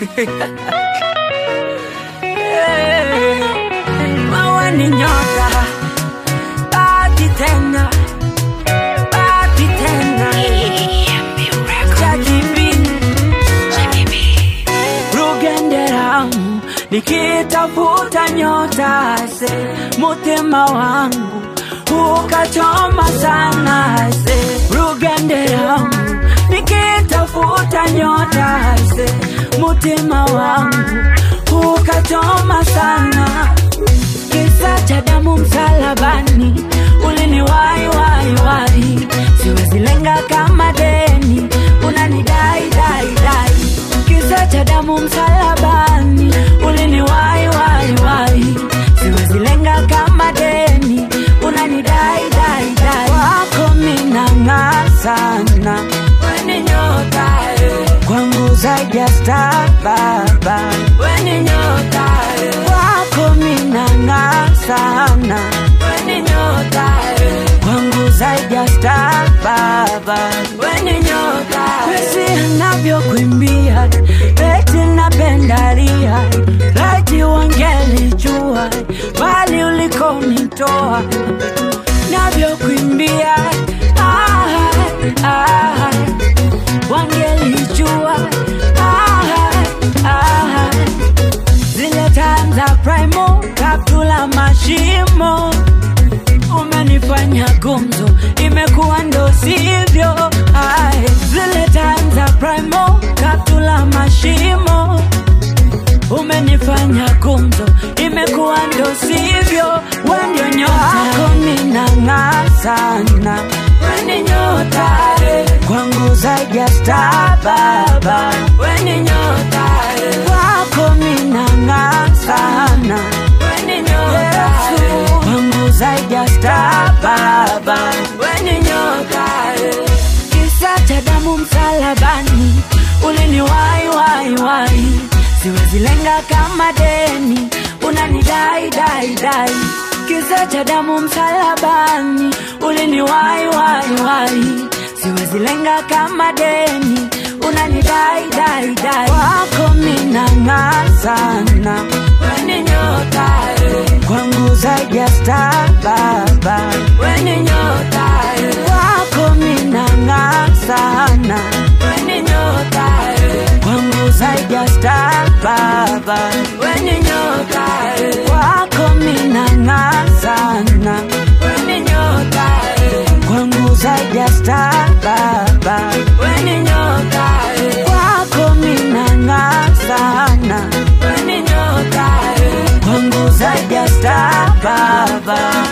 Mawe ni nyota, bati tena, bati tena. Rugenderamu, nikitafuta nyota se, mutima wangu ukachoma sana se. Rugenderamu, nikitafuta nyota se, mutima wangu ukachoma sana. Kisa cha damu msalabani, uliniwai wai wai. Siwezi lenga kama deni, unanidai dai dai. Kisa cha damu msalabani, uliniwai wai wai. Siwezi lenga kama deni, unanidai dai dai. Wako minang'aa sana, weni nyota kwangu zaidi ya star baba, weni nyota wako minang'aa sana, weni nyota kwangu zaidi ya star baba, weni nyota. Kwesi navyo kuimbia, eti napendalia, laiti wangelijua bali ulikonitoa. Navyo kuimbia, wangelijua, zile time za primo, kaptula mashimo. Umenifanya gumzo, imekuwa ndo sivyo. Zile time za primo, kaptula mashimo. Umenifanya gumzo, imekuwa ndo sivyo. Wendio nyota wako minang'aa sana, weni nyota kwangu zaidi ya star baba, weni nyota wako minang'aa sana, weni nyota kwangu zaidi ya star baba, weni nyota. Kisa cha damu msalabani, uliniwai wai wai. Siwezi lenga kama deni, unanidai dai dai. Kisa cha damu msalabani, uliniwai wai wai. Siwezi lenga kama deni, unanidai dai dai. Wako minang'aa sana, weni nyota kwangu zaidi ya star baba, weni nyota wako minang'aa sana, weni nyota kwangu zaidi ya star baba, weni nyota wako minang'aa sana, weni nyota kwangu zaidi ya star baba, weni nyota wako minang'aa sana, weni nyota kwangu zaidi ya star baba.